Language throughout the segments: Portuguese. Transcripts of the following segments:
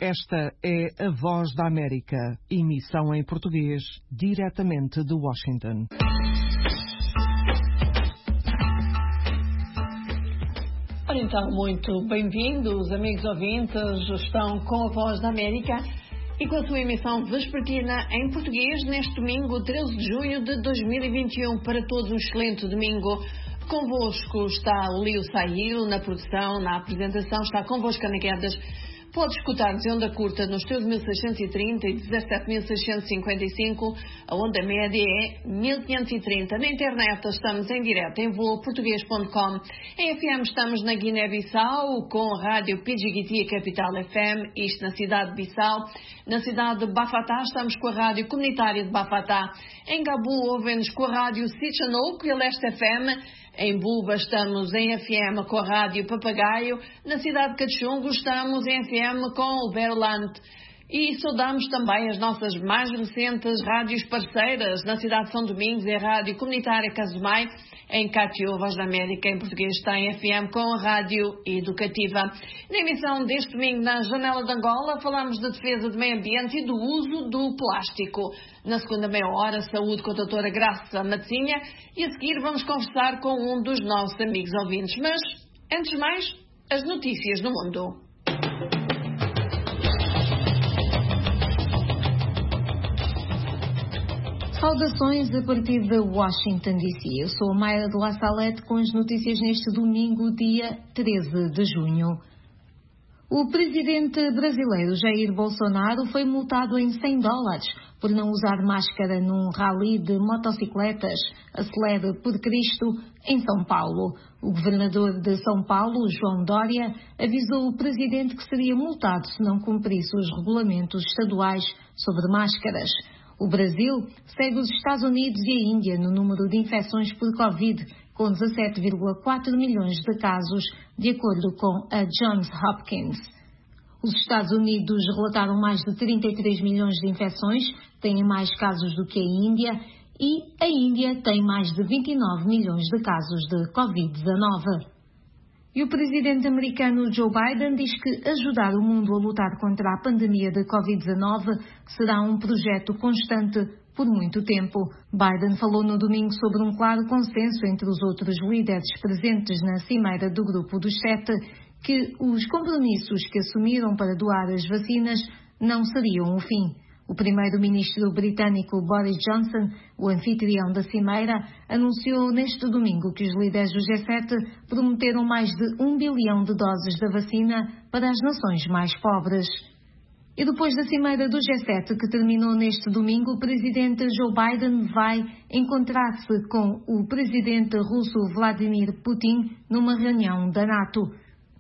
Esta é a Voz da América, emissão em português, diretamente de Washington. Ora então, muito bem-vindos, amigos ouvintes, estão com a Voz da América e com a sua emissão vespertina em português neste domingo, 13 de junho de 2021. Para todos um excelente domingo. Convosco está o Leo Sailo na produção, na apresentação, está convosco Ana Guedes. Pode escutar-nos em onda curta nos 13.630 e 17.655. A onda média é 1.530. Na internet estamos em direto em voaportuguês.com. Em FM estamos na Guiné-Bissau com a rádio Pidjigiti Capital FM, isto na cidade de Bissau. Na cidade de Bafatá estamos com a rádio comunitária de Bafatá. Em Gabu ouvem-nos com a rádio Sichanouco e a Leste FM. Em Buba estamos em FM com a Rádio Papagaio. Na cidade de Cachungo estamos em FM com o Berland. E saudamos também as nossas mais recentes rádios parceiras. Na cidade de São Domingos é a Rádio Comunitária Casumai. Em Cátio, Voz da América, em português, está em FM com a Rádio Educativa. Na emissão deste domingo, na Janela de Angola, falamos da defesa do meio ambiente e do uso do plástico. Na segunda meia hora, saúde com a doutora Graça Matzinha. E a seguir vamos conversar com um dos nossos amigos ouvintes. Mas, antes de mais, as notícias do mundo. Saudações a partir de Washington, D.C. Eu sou a Mayra de La Salette com as notícias neste domingo, dia 13 de junho. O presidente brasileiro Jair Bolsonaro foi multado em $100 por não usar máscara num rally de motocicletas Acelere por Cristo em São Paulo. O governador de São Paulo, João Dória, avisou o presidente que seria multado se não cumprisse os regulamentos estaduais sobre máscaras. O Brasil segue os Estados Unidos e a Índia no número de infecções por Covid, com 17,4 milhões de casos, de acordo com a Johns Hopkins. Os Estados Unidos relataram mais de 33 milhões de infecções, têm mais casos do que a Índia, e a Índia tem mais de 29 milhões de casos de Covid-19. E o presidente americano Joe Biden diz que ajudar o mundo a lutar contra a pandemia de Covid-19 será um projeto constante por muito tempo. Biden falou no domingo sobre um claro consenso entre os outros líderes presentes na cimeira do Grupo dos 7, que os compromissos que assumiram para doar as vacinas não seriam o fim. O primeiro-ministro britânico Boris Johnson, o anfitrião da cimeira, anunciou neste domingo que os líderes do G7 prometeram mais de 1 bilhão de doses da vacina para as nações mais pobres. E depois da cimeira do G7, que terminou neste domingo, o presidente Joe Biden vai encontrar-se com o presidente russo Vladimir Putin numa reunião da NATO.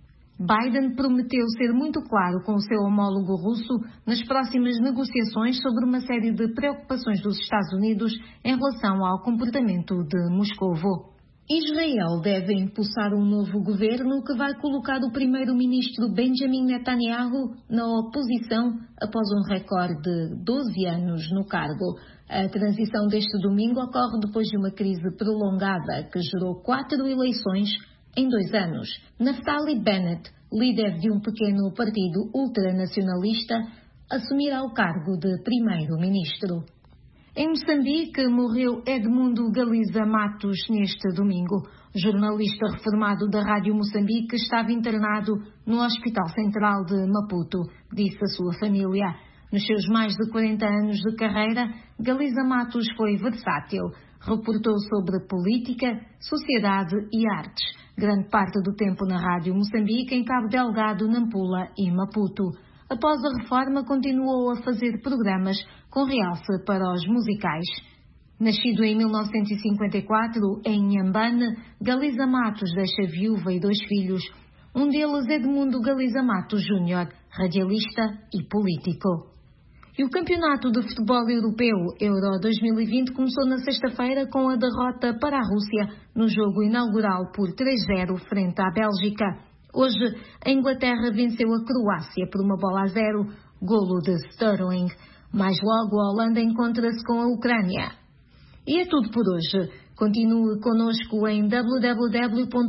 Biden prometeu ser muito claro com o seu homólogo russo nas próximas negociações sobre uma série de preocupações dos Estados Unidos em relação ao comportamento de Moscovo. Israel deve impulsar um novo governo que vai colocar o primeiro-ministro Benjamin Netanyahu na oposição após um recorde de 12 anos no cargo. A transição deste domingo ocorre depois de uma crise prolongada que gerou 4 eleições em 2 anos. Naftali Bennett, líder de um pequeno partido ultranacionalista, assumirá o cargo de primeiro-ministro. Em Moçambique, morreu Edmundo Galiza Matos neste domingo. O jornalista reformado da Rádio Moçambique estava internado no Hospital Central de Maputo, disse a sua família. Nos seus mais de 40 anos de carreira, Galiza Matos foi versátil. Reportou sobre política, sociedade e artes. Grande parte do tempo na Rádio Moçambique, em Cabo Delgado, Nampula e Maputo. Após a reforma, continuou a fazer programas com realce para os musicais. Nascido em 1954, em Inhambane, Galiza Matos deixa viúva e 2 filhos. Um deles é Edmundo Galiza Matos Júnior, radialista e político. E o Campeonato de Futebol Europeu Euro 2020 começou na sexta-feira com a derrota para a Rússia no jogo inaugural por 3-0 frente à Bélgica. Hoje, a Inglaterra venceu a Croácia por 1-0, golo de Sterling. Mais logo, a Holanda encontra-se com a Ucrânia. E é tudo por hoje. Continue conosco em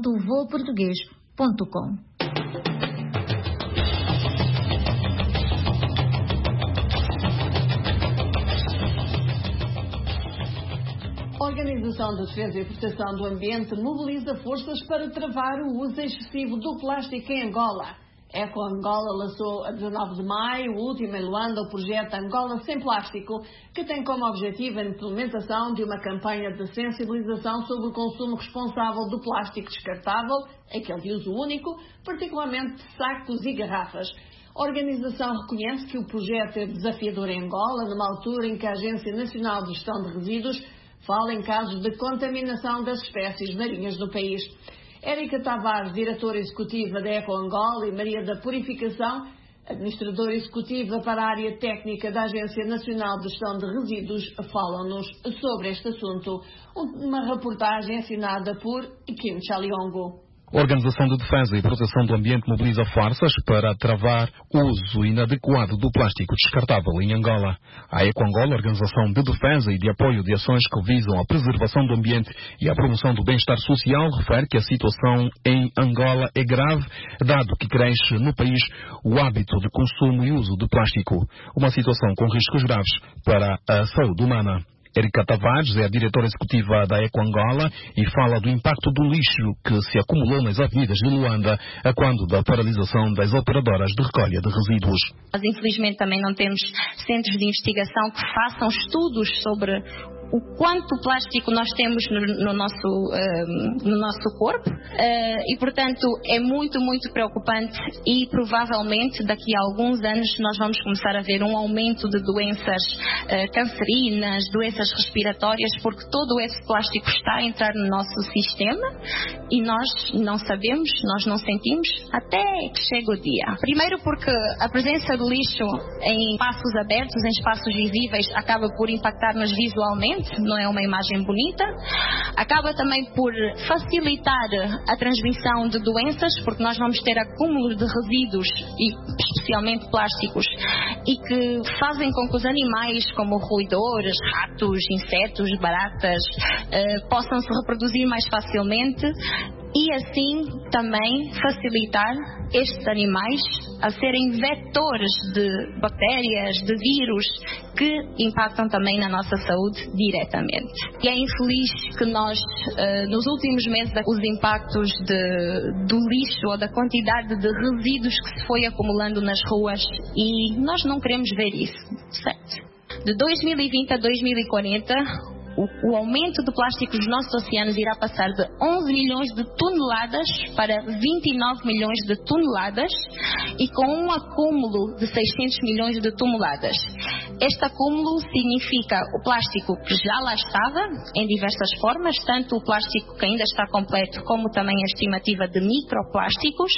www.voaportugues.com. Organização de Defesa e Proteção do Ambiente mobiliza forças para travar o uso excessivo do plástico em Angola. Eco Angola lançou a 19 de maio o último em Luanda o projeto Angola Sem Plástico, que tem como objetivo a implementação de uma campanha de sensibilização sobre o consumo responsável do plástico descartável, aquele de uso único, particularmente de sacos e garrafas. A organização reconhece que o projeto é desafiador em Angola, numa altura em que a Agência Nacional de Gestão de Resíduos fala em casos de contaminação das espécies marinhas do país. Érica Tavares, diretora executiva da Eco Angola, e Maria da Purificação, administradora executiva para a área técnica da Agência Nacional de Gestão de Resíduos, falam-nos sobre este assunto. Uma reportagem assinada por Kim Chaliongo. A Organização de Defesa e Proteção do Ambiente mobiliza forças para travar o uso inadequado do plástico descartável em Angola. A Eco Angola, Organização de Defesa e de Apoio de Ações que visam a preservação do ambiente e a promoção do bem-estar social, refere que a situação em Angola é grave, dado que cresce no país o hábito de consumo e uso de plástico, uma situação com riscos graves para a saúde humana. Érica Tavares é a diretora executiva da Eco Angola e fala do impacto do lixo que se acumulou nas avenidas de Luanda a quando da paralisação das operadoras de recolha de resíduos. Nós, infelizmente, também não temos centros de investigação que façam estudos sobre o quanto plástico nós temos no nosso corpo e, portanto, é muito, muito preocupante e provavelmente daqui a alguns anos nós vamos começar a ver um aumento de doenças cancerinas, doenças respiratórias, porque todo esse plástico está a entrar no nosso sistema e nós não sabemos, nós não sentimos até que chega o dia. Primeiro porque a presença do lixo em espaços abertos, em espaços visíveis, acaba por impactar-nos visualmente. Não é uma imagem bonita. Acaba também por facilitar a transmissão de doenças, porque nós vamos ter acúmulos de resíduos, e especialmente plásticos, e que fazem com que os animais, como roedores, ratos, insetos, baratas, possam se reproduzir mais facilmente e assim também facilitar estes animais a serem vetores de bactérias, de vírus que impactam também na nossa saúde diretamente. E é infeliz que nós, nos últimos meses, os impactos do lixo ou da quantidade de resíduos que se foi acumulando nas ruas, e nós não queremos ver isso, certo? De 2020 a 2040, o aumento de plástico nos nossos oceanos irá passar de 11 milhões de toneladas para 29 milhões de toneladas e com um acúmulo de 600 milhões de toneladas. Este acúmulo significa o plástico que já lá estava, em diversas formas, tanto o plástico que ainda está completo, como também a estimativa de microplásticos,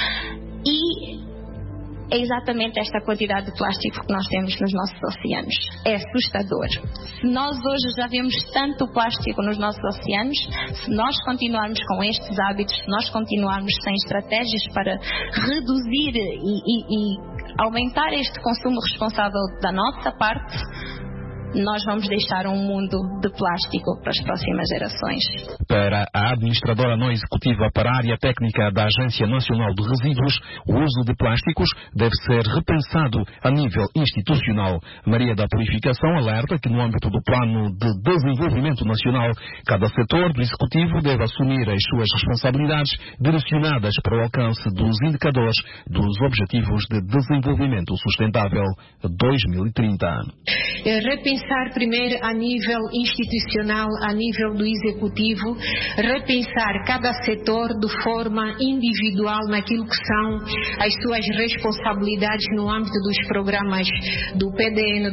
e é exatamente esta quantidade de plástico que nós temos nos nossos oceanos. É assustador. Se nós hoje já vemos tanto plástico nos nossos oceanos, se nós continuarmos com estes hábitos, se nós continuarmos sem estratégias para reduzir e aumentar este consumo responsável da nossa parte, nós vamos deixar um mundo de plástico para as próximas gerações. Para a administradora não executiva para a área técnica da Agência Nacional de Resíduos, o uso de plásticos deve ser repensado a nível institucional. Maria da Purificação alerta que no âmbito do Plano de Desenvolvimento Nacional, cada setor do Executivo deve assumir as suas responsabilidades direcionadas para o alcance dos indicadores dos Objetivos de Desenvolvimento Sustentável 2030. Repensar primeiro a nível institucional, a nível do executivo, repensar cada setor de forma individual naquilo que são as suas responsabilidades no âmbito dos programas do PDN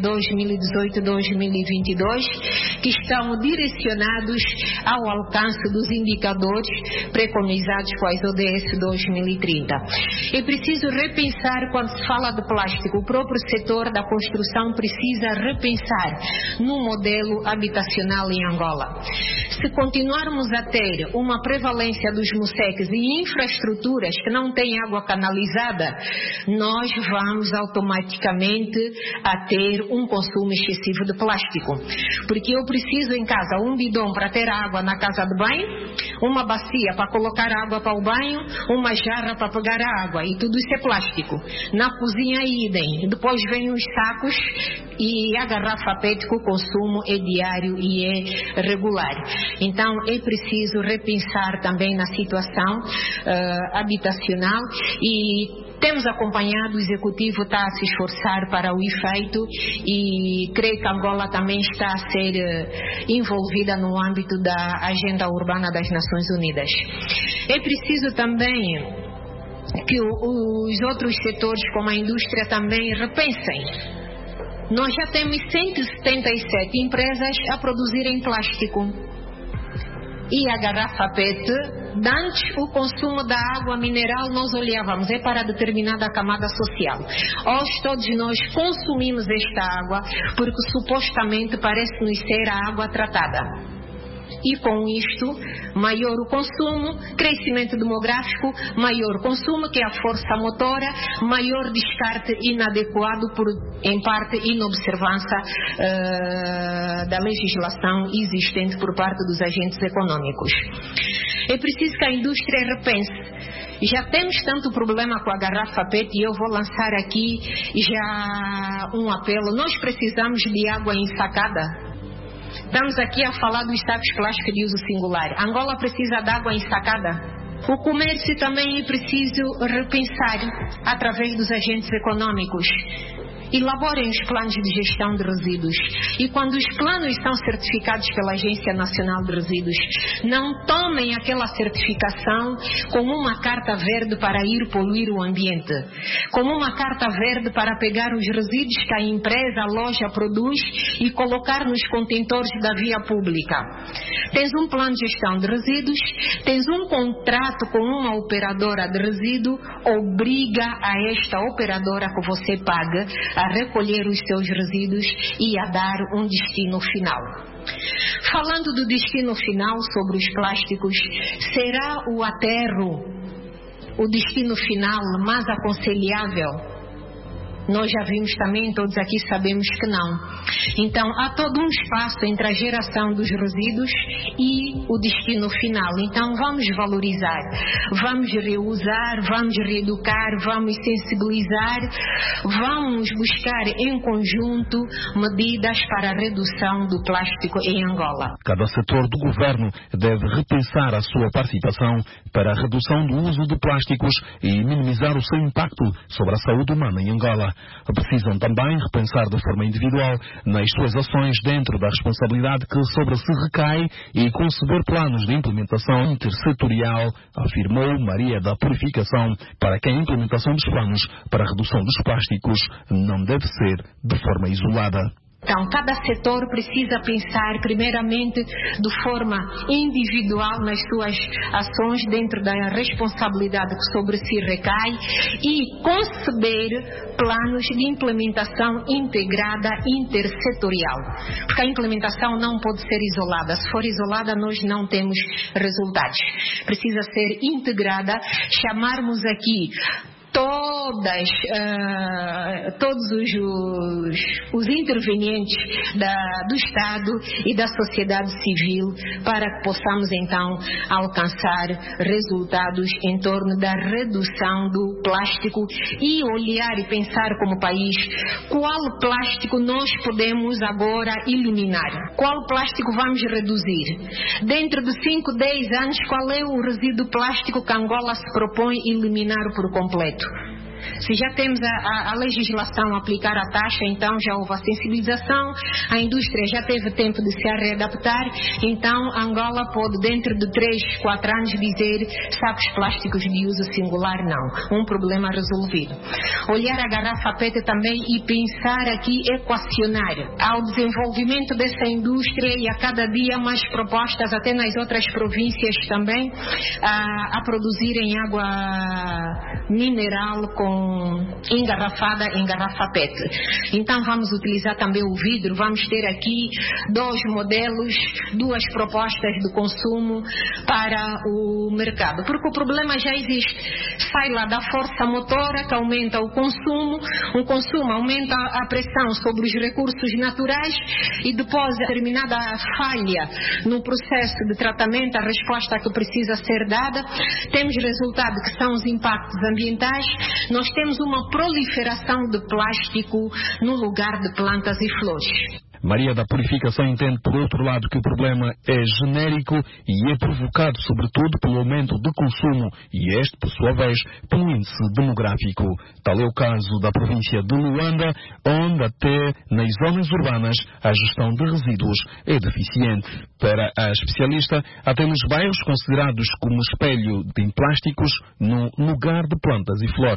2018-2022, que estão direcionados ao alcance dos indicadores preconizados com as ODS 2030. É preciso repensar, quando se fala de plástico, o próprio setor da construção precisa repensar no modelo habitacional em Angola. Se continuarmos a ter uma prevalência dos museques e infraestruturas que não têm água canalizada, nós vamos automaticamente a ter um consumo excessivo de plástico. Porque eu preciso em casa um bidão para ter água na casa de banho, uma bacia para colocar água para o banho, uma jarra para pegar a água, e tudo isso é plástico. Na cozinha, idem. Depois vem os sacos e a garrafa PET que o consumo é diário e é regular. Então é preciso repensar também na situação habitacional e temos acompanhado, o Executivo está a se esforçar para o efeito e creio que Angola também está a ser envolvida no âmbito da Agenda Urbana das Nações Unidas. É preciso também que os outros setores, como a indústria, também repensem. Nós já temos 177 empresas a produzirem plástico. E a garrafa PET, antes o consumo da água mineral nós olhávamos, é para determinada camada social. Hoje todos nós consumimos esta água porque supostamente parece-nos ser a água tratada. E com isto, maior o consumo, crescimento demográfico, maior consumo, que é a força motora, maior descarte inadequado por, em parte, inobservância da legislação existente por parte dos agentes econômicos. É preciso que a indústria repense. Já temos tanto problema com a garrafa PET e eu vou lançar aqui já um apelo. Nós precisamos de água ensacada. Estamos aqui a falar dos sacos plásticos de uso singular. Angola precisa de água ensacada. O comércio também é preciso repensar através dos agentes econômicos. Elaborem os planos de gestão de resíduos. E quando os planos são certificados pela Agência Nacional de Resíduos, não tomem aquela certificação como uma carta verde para ir poluir o ambiente, como uma carta verde para pegar os resíduos que a empresa, a loja produz e colocar nos contentores da via pública. Tens um plano de gestão de resíduos, tens um contrato com uma operadora de resíduo, obriga a esta operadora que você paga a recolher os seus resíduos e a dar um destino final. Falando do destino final sobre os plásticos, será o aterro o destino final mais aconselhável? Nós já vimos também, todos aqui sabemos que não. Então, há todo um espaço entre a geração dos resíduos e o destino final. Então, vamos valorizar, vamos reusar, vamos reeducar, vamos sensibilizar, vamos buscar em conjunto medidas para a redução do plástico em Angola. Cada setor do governo deve repensar a sua participação para a redução do uso de plásticos e minimizar o seu impacto sobre a saúde humana em Angola. Precisam também repensar de forma individual nas suas ações dentro da responsabilidade que sobre si recai e conceber planos de implementação intersetorial, afirmou Maria da Purificação, para que a implementação dos planos para a redução dos plásticos não deve ser de forma isolada. Então, cada setor precisa pensar primeiramente de forma individual nas suas ações dentro da responsabilidade que sobre si recai e conceber planos de implementação integrada intersetorial. Porque a implementação não pode ser isolada. Se for isolada, nós não temos resultados. Precisa ser integrada, chamarmos aqui todos os intervenientes do Estado e da sociedade civil para que possamos então alcançar resultados em torno da redução do plástico e olhar e pensar como país qual plástico nós podemos agora eliminar, qual plástico vamos reduzir. Dentro de 5, 10 anos, qual é o resíduo plástico que Angola se propõe eliminar por completo? Se já temos a legislação a aplicar a taxa, então já houve a sensibilização, a indústria já teve tempo de se readaptar, então Angola pode dentro de 3, 4 anos dizer sacos plásticos de uso singular não, um problema resolvido. Olhar a garrafa PET também e pensar aqui, equacionar ao desenvolvimento dessa indústria e a cada dia mais propostas até nas outras províncias também a produzirem água mineral engarrafada em garrafa PET. Então vamos utilizar também o vidro, vamos ter aqui 2 modelos, 2 propostas de consumo para o mercado, porque o problema já existe, sai lá da força motora que aumenta o consumo aumenta a pressão sobre os recursos naturais e depois determinada falha no processo de tratamento, a resposta que precisa ser dada, temos resultado que são os impactos ambientais. Nós temos uma proliferação de plástico no lugar de plantas e flores. Maria da Purificação entende, por outro lado, que o problema é genérico e é provocado, sobretudo, pelo aumento de consumo e este, por sua vez, pelo índice demográfico. Tal é o caso da província de Luanda, onde até nas zonas urbanas a gestão de resíduos é deficiente. Para a especialista, até nos bairros considerados como espelho de plásticos no lugar de plantas e flores.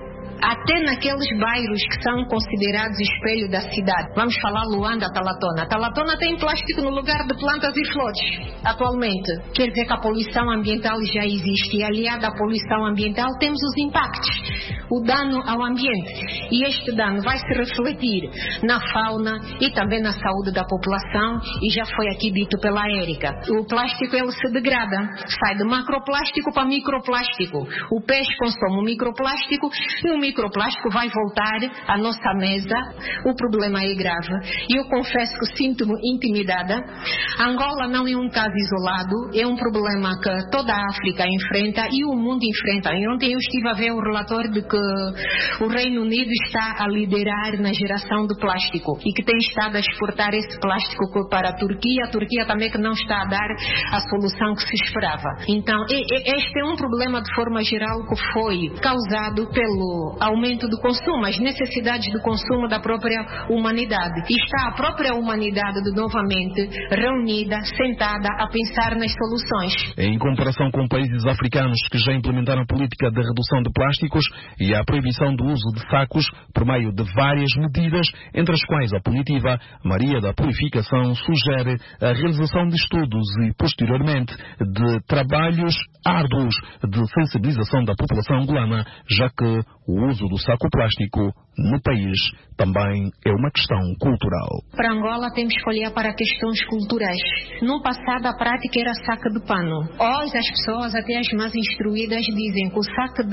Até naqueles bairros que são considerados espelho da cidade. Vamos falar Luanda, Talatona. Talatona tem plástico no lugar de plantas e flores, atualmente. Quer dizer que a poluição ambiental já existe. E aliada à poluição ambiental temos os impactos, o dano ao ambiente. E este dano vai se refletir na fauna e também na saúde da população. E já foi aqui dito pela Érica. O plástico, ele se degrada. Sai de macroplástico para microplástico. O peixe consome o microplástico e o microplástico vai voltar à nossa mesa. O problema é grave. E eu confesso que sinto-me intimidada. Angola não é um caso isolado, é um problema que toda a África enfrenta e o mundo enfrenta. E ontem eu estive a ver o relatório de que o Reino Unido está a liderar na geração de plástico e que tem estado a exportar esse plástico para a Turquia. A Turquia também que não está a dar a solução que se esperava. Então, este é um problema de forma geral que foi causado pelo aumento do consumo, as necessidades do consumo da própria humanidade. E está a própria humanidade novamente reunida, sentada a pensar nas soluções. Em comparação com países africanos que já implementaram política de redução de plásticos e a proibição do uso de sacos por meio de várias medidas, entre as quais a punitiva, Maria da Purificação sugere a realização de estudos e, posteriormente, de trabalhos árduos de sensibilização da população angolana, já que o uso do saco plástico no país também é uma questão cultural. Para Angola temos que olhar para questões culturais. No passado a prática era saco de pano. Hoje as pessoas, até as mais instruídas, dizem que o saco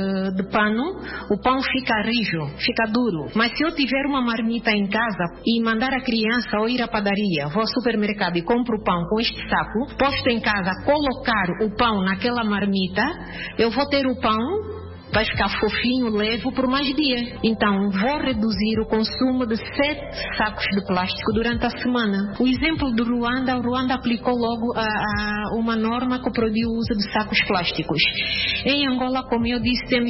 de pano, o pão fica rijo, fica duro. Mas se eu tiver uma marmita em casa e mandar a criança ou ir à padaria, vou ao supermercado e compro o pão com este saco, posto em casa, colocar o pão naquela marmita, eu vou ter o pão, vai ficar fofinho, leve por mais dias. Então, vou reduzir o consumo de 7 sacos de plástico durante a semana. O exemplo do Ruanda, o Ruanda aplicou logo uma norma que proibiu o uso de sacos plásticos. Em Angola, como eu disse, temos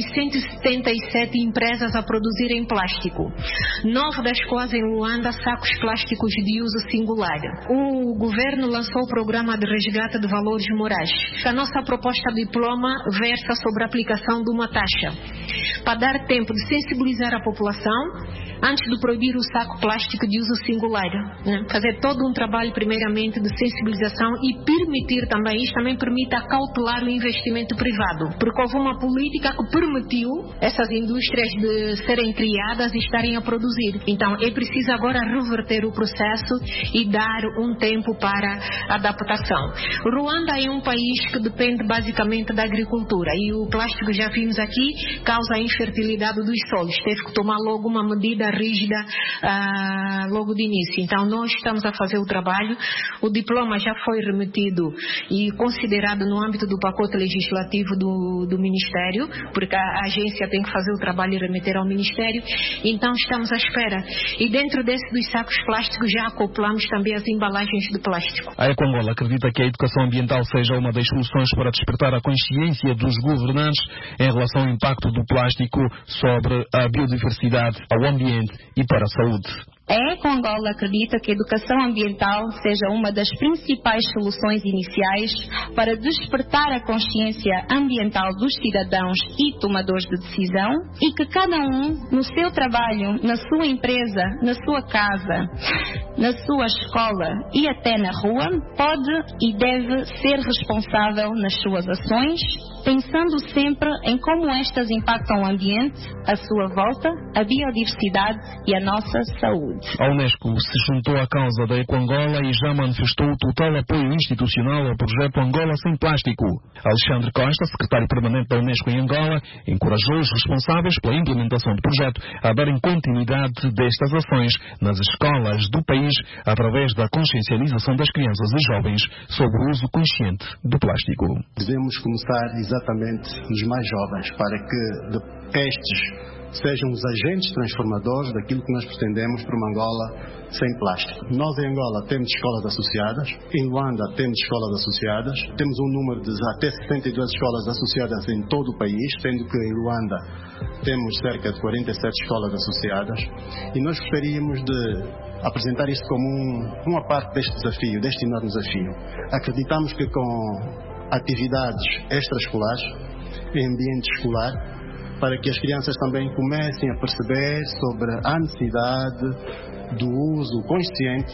177 empresas a produzirem plástico. 9 das quais em Luanda, sacos plásticos de uso singular. O governo lançou o programa de resgate de valores morais. A nossa proposta de diploma versa sobre a aplicação de uma taxa para dar tempo de sensibilizar a população antes de proibir o saco plástico de uso singular, né? Fazer todo um trabalho primeiramente de sensibilização e permitir também, isto também permite acautelar o investimento privado, porque houve uma política que permitiu essas indústrias de serem criadas e estarem a produzir. Então é preciso agora reverter o processo e dar um tempo para adaptação. Ruanda é um país que depende basicamente da agricultura e o plástico, já vimos aqui, causa a infertilidade dos solos. Teve que tomar logo uma medida rígida logo de início. Então nós estamos a fazer o trabalho. O diploma já foi remetido e considerado no âmbito do pacote legislativo do Ministério, porque a agência tem que fazer o trabalho e remeter ao Ministério. Então estamos à espera. E dentro dos sacos plásticos já acoplamos também as embalagens de plástico. A Ecoangola acredita que a educação ambiental seja uma das soluções para despertar a consciência dos governantes em relação ao impacto do plástico sobre a biodiversidade, ao ambiente e para a saúde. A Ecoangola acredita que a educação ambiental seja uma das principais soluções iniciais para despertar a consciência ambiental dos cidadãos e tomadores de decisão e que cada um, no seu trabalho, na sua empresa, na sua casa, na sua escola e até na rua, pode e deve ser responsável nas suas ações, pensando sempre em como estas impactam o ambiente, a sua volta, a biodiversidade e a nossa saúde. A Unesco se juntou à causa da Ecoangola e já manifestou total apoio institucional ao projeto Angola Sem Plástico. Alexandre Costa, secretário permanente da Unesco em Angola, encorajou os responsáveis pela implementação do projeto a darem continuidade destas ações nas escolas do país através da consciencialização das crianças e jovens sobre o uso consciente do plástico. Devemos começar exatamente nos mais jovens para que estes sejam os agentes transformadores daquilo que nós pretendemos para uma Angola sem plástico. Nós em Angola temos escolas associadas, em Luanda temos escolas associadas, temos um número de até 72 escolas associadas em todo o país, sendo que em Luanda temos cerca de 47 escolas associadas, e nós gostaríamos de apresentar isto como uma parte deste desafio, deste enorme desafio. Acreditamos que com atividades extraescolares, em ambiente escolar, para que as crianças também comecem a perceber sobre a necessidade do uso consciente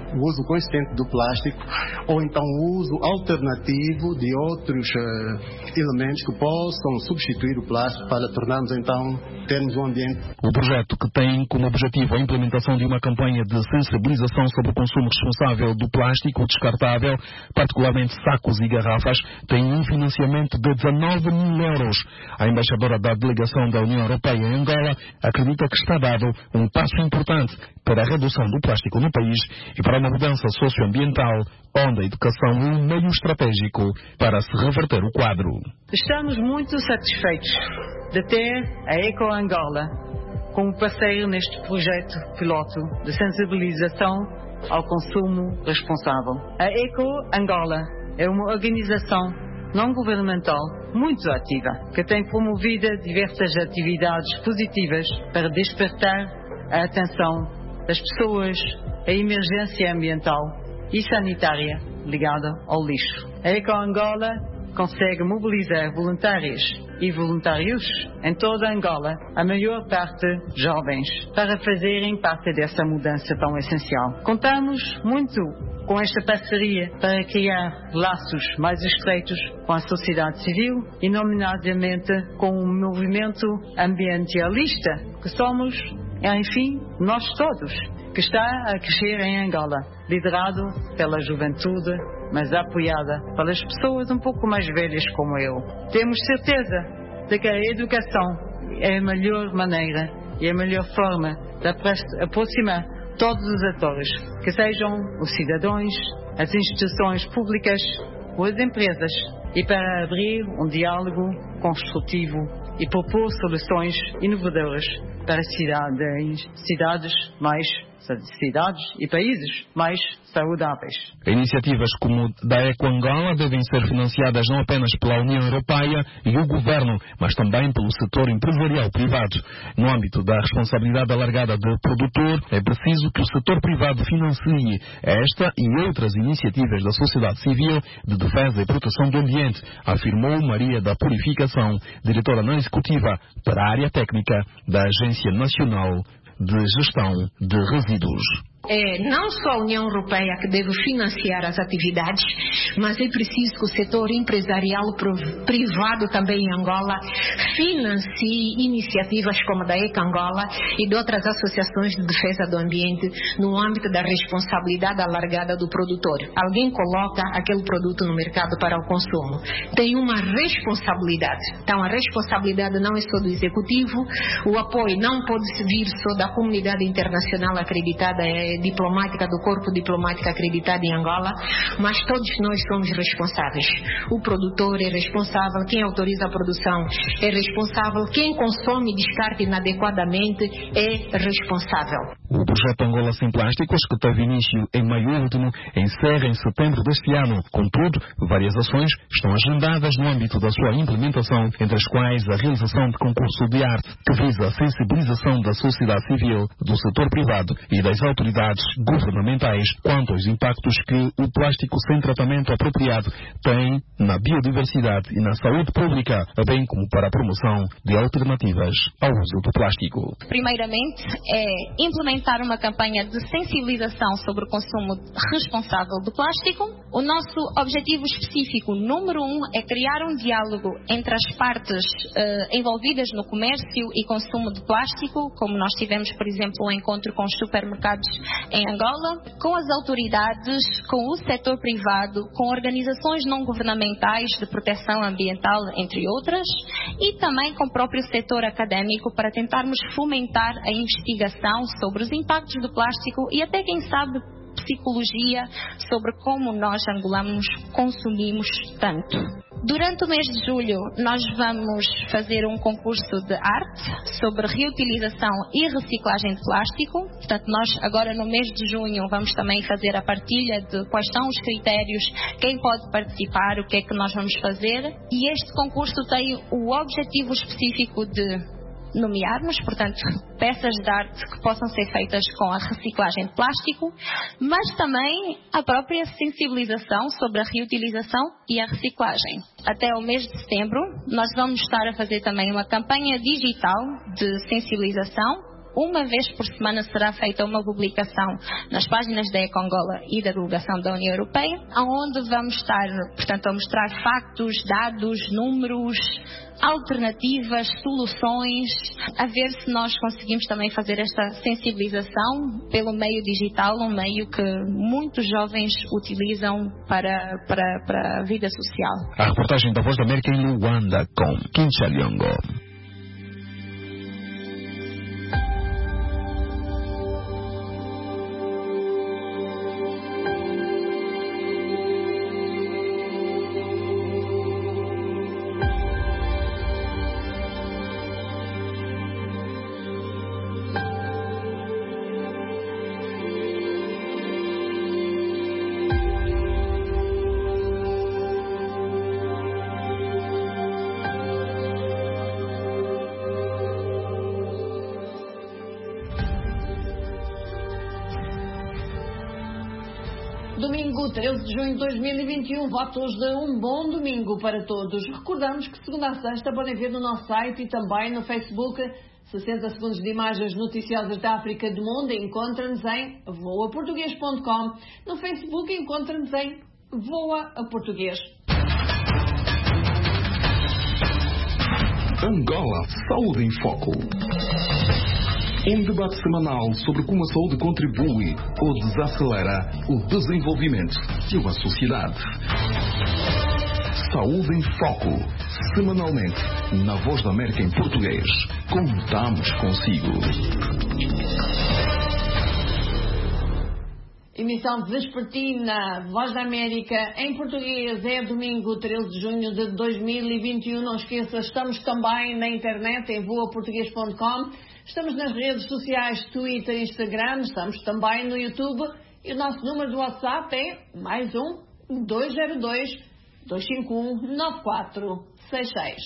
do plástico, ou então o uso alternativo de outros elementos que possam substituir o plástico para tornarmos então, termos um ambiente. O projeto, que tem como objetivo a implementação de uma campanha de sensibilização sobre o consumo responsável do plástico descartável, particularmente sacos e garrafas, tem um financiamento de 19 mil euros. A embaixadora da delegação da União Europeia em Angola acredita que está dado um passo importante para a redução do plástico no país e para uma mudança socioambiental, onde a educação é um meio estratégico para se reverter o quadro. Estamos muito satisfeitos de ter a Eco Angola como parceiro neste projeto piloto de sensibilização ao consumo responsável. A Eco Angola é uma organização não governamental muito ativa, que tem promovido diversas atividades positivas para despertar a atenção das pessoas à emergência ambiental e sanitária ligada ao lixo. A Eco Angola consegue mobilizar voluntários e voluntários em toda Angola, a maior parte jovens, para fazerem parte dessa mudança tão essencial. Contamos muito com esta parceria para criar laços mais estreitos com a sociedade civil e, nomeadamente, com o movimento ambientalista, que somos, enfim, nós todos, que está a crescer em Angola, liderado pela juventude, mas apoiada pelas pessoas um pouco mais velhas como eu. Temos certeza de que a educação é a melhor maneira e a melhor forma de aproximar todos os atores, que sejam os cidadãos, as instituições públicas ou as empresas, e para abrir um diálogo construtivo e propor soluções inovadoras para cidades e países mais saudáveis. Iniciativas como da Eco Angola devem ser financiadas não apenas pela União Europeia e o Governo, mas também pelo setor empresarial privado. No âmbito da responsabilidade alargada do produtor, é preciso que o setor privado financie esta e outras iniciativas da sociedade civil de defesa e proteção do ambiente, afirmou Maria da Purificação, diretora não executiva para a área técnica da Agência Nacional de Gestão de Resíduos. É não só a União Europeia que deve financiar as atividades, mas é preciso que o setor empresarial privado também em Angola financie iniciativas como a da Eco Angola e de outras associações de defesa do ambiente no âmbito da responsabilidade alargada do produtor. Alguém coloca aquele produto no mercado para o consumo. Tem uma responsabilidade. Então a responsabilidade não é só do executivo, o apoio não pode vir só da comunidade internacional acreditada, diplomática, do corpo diplomático acreditado em Angola, mas todos nós somos responsáveis. O produtor é responsável, quem autoriza a produção é responsável, quem consome e descarta inadequadamente é responsável. O projeto Angola Sem Plásticos, que teve início em maio último, encerra em setembro deste ano. Contudo, várias ações estão agendadas no âmbito da sua implementação, entre as quais a realização de concurso de arte, que visa a sensibilização da sociedade civil, do setor privado e das autoridades governamentais quanto aos impactos que o plástico sem tratamento apropriado tem na biodiversidade e na saúde pública, bem como para a promoção de alternativas ao uso do plástico. Primeiramente, é implementar uma campanha de sensibilização sobre o consumo responsável do plástico. O nosso objetivo específico, número 1, é criar um diálogo entre as partes envolvidas no comércio e consumo de plástico, como nós tivemos, por exemplo, um encontro com os supermercados em Angola, com as autoridades, com o setor privado, com organizações não governamentais de proteção ambiental, entre outras, e também com o próprio setor académico, para tentarmos fomentar a investigação sobre os impactos do plástico e até, quem sabe, psicologia sobre como nós angolanos consumimos tanto. Durante o mês de julho, nós vamos fazer um concurso de arte sobre reutilização e reciclagem de plástico. Portanto, nós agora no mês de junho vamos também fazer a partilha de quais são os critérios, quem pode participar, o que é que nós vamos fazer. E este concurso tem o objetivo específico de nomearmos, portanto, peças de arte que possam ser feitas com a reciclagem de plástico, mas também a própria sensibilização sobre a reutilização e a reciclagem. Até o mês de setembro, nós vamos estar a fazer também uma campanha digital de sensibilização. Uma vez por semana será feita uma publicação nas páginas da Ecoangola e da delegação da União Europeia, onde vamos estar, portanto, a mostrar factos, dados, números, alternativas, soluções, a ver se nós conseguimos também fazer esta sensibilização pelo meio digital, um meio que muitos jovens utilizam para a vida social. A reportagem da Voz da América em Luanda com Kincha Liongo. Domingo, 13 de junho de 2021, votos de um bom domingo para todos. Recordamos que segunda a sexta podem ver no nosso site e também no Facebook 60 segundos de imagens noticiosas da África e do mundo. Encontra-nos em voaportuguês.com. No Facebook encontra-nos em Voa a Português. Angola, Saúde em Foco. Um debate semanal sobre como a saúde contribui ou desacelera o desenvolvimento de uma sociedade. Saúde em Foco. Semanalmente, na Voz da América em português. Contamos consigo. Emissão vespertina, Voz da América em português, é domingo 13 de junho de 2021. Não esqueça, estamos também na internet em voaportuguês.com. Estamos nas redes sociais, Twitter e Instagram. Estamos também no YouTube. E o nosso número do WhatsApp é +1 202 251 9466.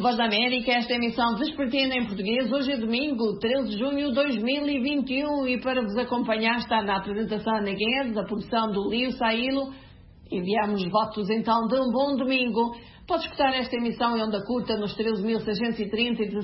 Voz da América, esta emissão vespertina em português. Hoje é domingo, 13 de junho de 2021 e para vos acompanhar está na apresentação Ana Guedes, a produção do Lio Sailo. Enviamos votos então de um bom domingo. Pode escutar esta emissão em onda curta nos 13.630 e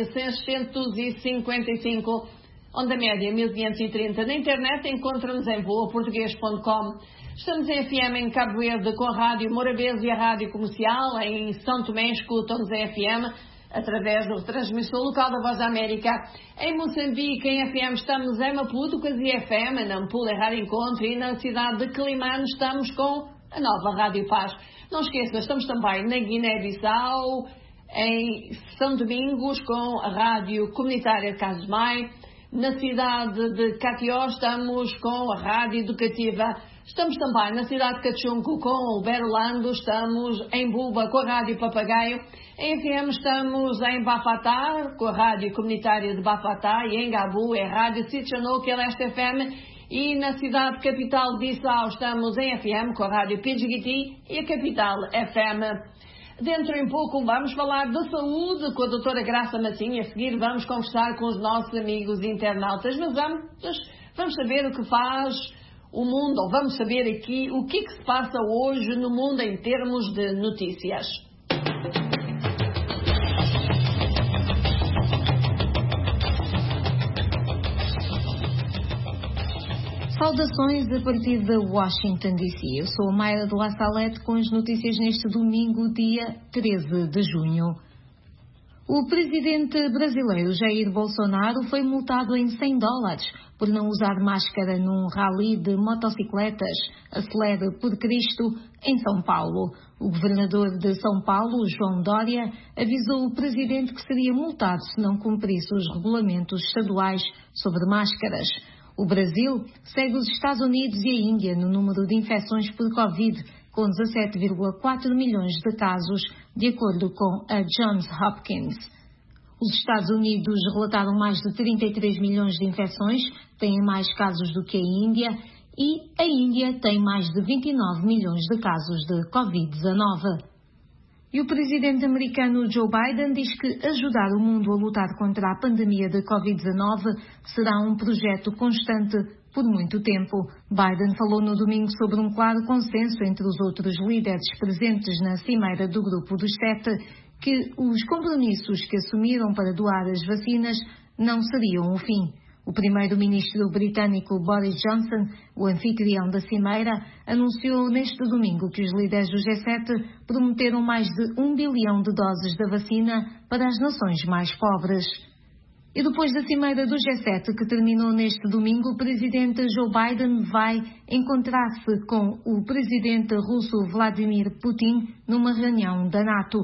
17.655, onda média 1530. Na internet encontra-nos em voaportuguês.com. Estamos em FM em Cabo Verde com a Rádio Morabeza e a Rádio Comercial. Em São Tomé escutam-nos em FM através do transmissor local da Voz da América. Em Moçambique, em FM, estamos em Maputo com a ZFM, em Nampula, em Rádio Encontro, e na cidade de Quelimane estamos com a nova Rádio Paz. Não esqueçam, estamos também na Guiné-Bissau, em São Domingos com a Rádio Comunitária de Casumai. Na cidade de Catió estamos com a Rádio Educativa. Estamos também na cidade de Cachunco com o Berolando, estamos em Buba com a Rádio Papagaio, em FM estamos em Bafatá com a Rádio Comunitária de Bafatá e em Gabu é a Rádio Sitchanou, que é Leste FM, e na cidade capital de Bissau estamos em FM com a Rádio Pidgiti e a Capital FM. Dentro em pouco vamos falar da saúde com a doutora Graça Massinha. A seguir vamos conversar com os nossos amigos internautas, mas vamos saber o que faz o mundo, ou vamos saber aqui o que se passa hoje no mundo em termos de notícias. Saudações a partir de Washington DC. Eu sou a Mayra de La Salette com as notícias neste domingo, dia 13 de junho. O presidente brasileiro Jair Bolsonaro foi multado em $100 por não usar máscara num rally de motocicletas Acelere por Cristo em São Paulo. O governador de São Paulo, João Dória, avisou o presidente que seria multado se não cumprisse os regulamentos estaduais sobre máscaras. O Brasil segue os Estados Unidos e a Índia no número de infecções por Covid, com 17,4 milhões de casos, de acordo com a Johns Hopkins. Os Estados Unidos relataram mais de 33 milhões de infecções, têm mais casos do que a Índia, e a Índia tem mais de 29 milhões de casos de Covid-19. E o presidente americano Joe Biden diz que ajudar o mundo a lutar contra a pandemia de Covid-19 será um projeto constante por muito tempo. Biden falou no domingo sobre um claro consenso entre os outros líderes presentes na cimeira do Grupo dos 7, que os compromissos que assumiram para doar as vacinas não seriam o fim. O primeiro-ministro britânico Boris Johnson, o anfitrião da cimeira, anunciou neste domingo que os líderes do G7 prometeram mais de 1 bilhão de doses da vacina para as nações mais pobres. E depois da cimeira do G7, que terminou neste domingo, o presidente Joe Biden vai encontrar-se com o presidente russo Vladimir Putin numa reunião da NATO.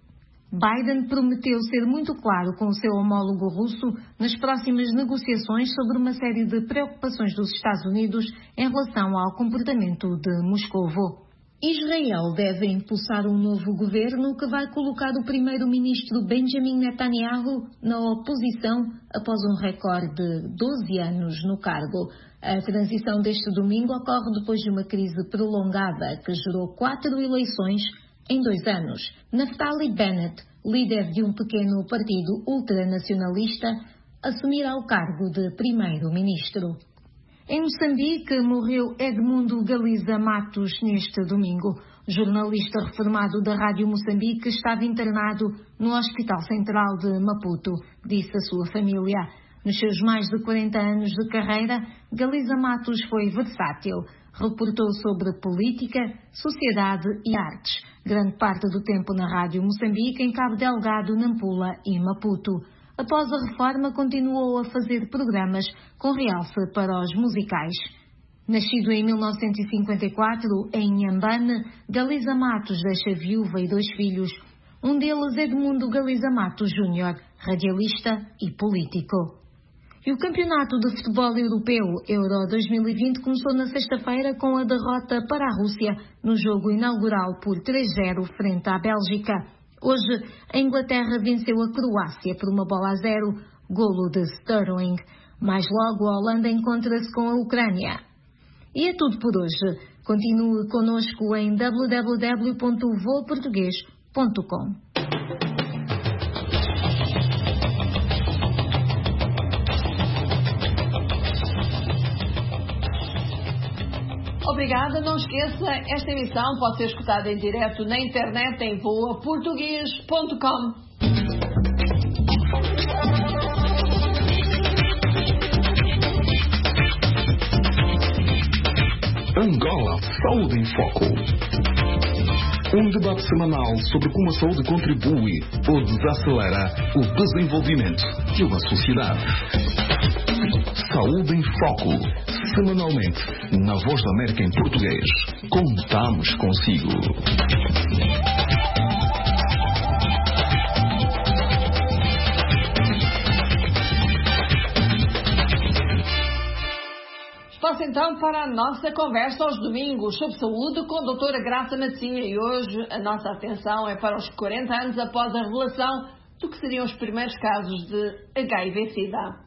Biden prometeu ser muito claro com o seu homólogo russo nas próximas negociações sobre uma série de preocupações dos Estados Unidos em relação ao comportamento de Moscovo. Israel deve impulsar um novo governo que vai colocar o primeiro-ministro Benjamin Netanyahu na oposição após um recorde de 12 anos no cargo. A transição deste domingo ocorre depois de uma crise prolongada que gerou 4 eleições em 2 anos. Naftali Bennett, líder de um pequeno partido ultranacionalista, assumirá o cargo de primeiro-ministro. Em Moçambique, morreu Edmundo Galiza Matos neste domingo. O jornalista reformado da Rádio Moçambique estava internado no Hospital Central de Maputo, disse a sua família. Nos seus mais de 40 anos de carreira, Galiza Matos foi versátil. Reportou sobre política, sociedade e artes. Grande parte do tempo na Rádio Moçambique, em Cabo Delgado, Nampula e Maputo. Após a reforma, continuou a fazer programas com realce para os musicais. Nascido em 1954, em Inhambane, Galiza Matos deixa viúva e 2 filhos. Um deles é Edmundo Galiza Matos Júnior, radialista e político. E o Campeonato de Futebol Europeu Euro 2020 começou na sexta-feira com a derrota para a Rússia no jogo inaugural por 3-0 frente à Bélgica. Hoje, a Inglaterra venceu a Croácia por 1-0, golo de Sterling. Mais logo, a Holanda encontra-se com a Ucrânia. E é tudo por hoje. Continue conosco em www.voaportugues.com. Obrigada, não esqueça, esta emissão pode ser escutada em direto na internet em voaportugues.com. Angola Saúde em Foco. Um debate semanal sobre como a saúde contribui ou desacelera o desenvolvimento de uma sociedade. Saúde em Foco. Semanalmente, na Voz da América em português. Contamos consigo. Espaço então para a nossa conversa aos domingos sobre saúde com a doutora Graça Matinha, e hoje a nossa atenção é para os 40 anos após a revelação do que seriam os primeiros casos de HIV-Sida.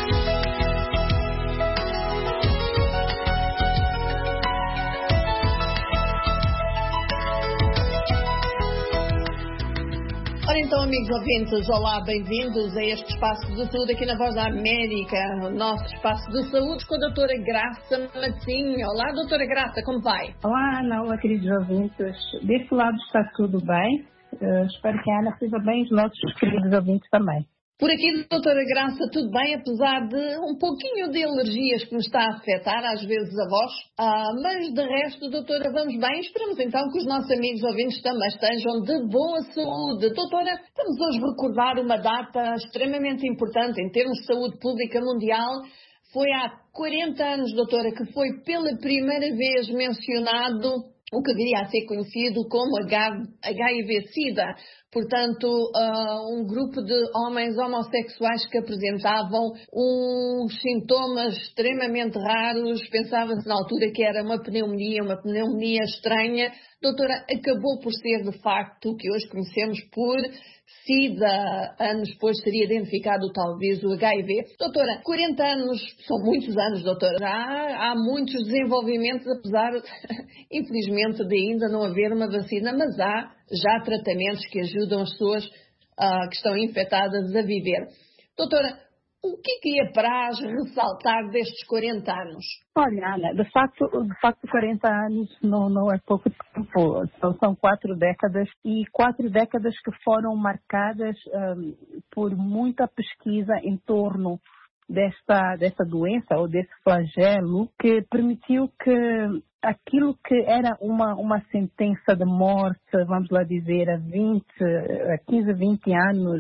Ora então, amigos ouvintes, olá, bem-vindos a este espaço de saúde aqui na Voz da América, o nosso espaço de saúde com a doutora Graça Matinha. Olá, doutora Graça, como vai? Olá, Ana, olá, queridos ouvintes. Desse lado está tudo bem. Espero que a Ana esteja bem e os nossos queridos ouvintes também. Por aqui, doutora Graça, tudo bem, apesar de um pouquinho de alergias que nos está a afetar, às vezes a voz, mas de resto, doutora, vamos bem. Esperamos então que os nossos amigos ouvintes também estejam de boa saúde. Doutora, estamos hoje a recordar uma data extremamente importante em termos de saúde pública mundial. Foi há 40 anos, doutora, que foi pela primeira vez mencionado o que viria a ser conhecido como HIV-Sida. Portanto, um grupo de homens homossexuais que apresentavam uns sintomas extremamente raros. Pensava-se na altura que era uma pneumonia estranha. Doutora, acabou por ser de facto o que hoje conhecemos por SIDA. Anos depois seria identificado talvez o HIV. Doutora, 40 anos, são muitos anos, doutora. Há muitos desenvolvimentos, apesar, infelizmente, de ainda não haver uma vacina, mas há já tratamentos que ajudam as pessoas que estão infectadas a viver. Doutora, o que é para ressaltar destes 40 anos? Olha, Ana, de facto 40 anos não é pouco tempo. São 4 décadas e 4 décadas que foram marcadas por muita pesquisa em torno desta doença ou desse flagelo, que permitiu que aquilo que era uma sentença de morte, vamos lá dizer, há 15, 20 anos,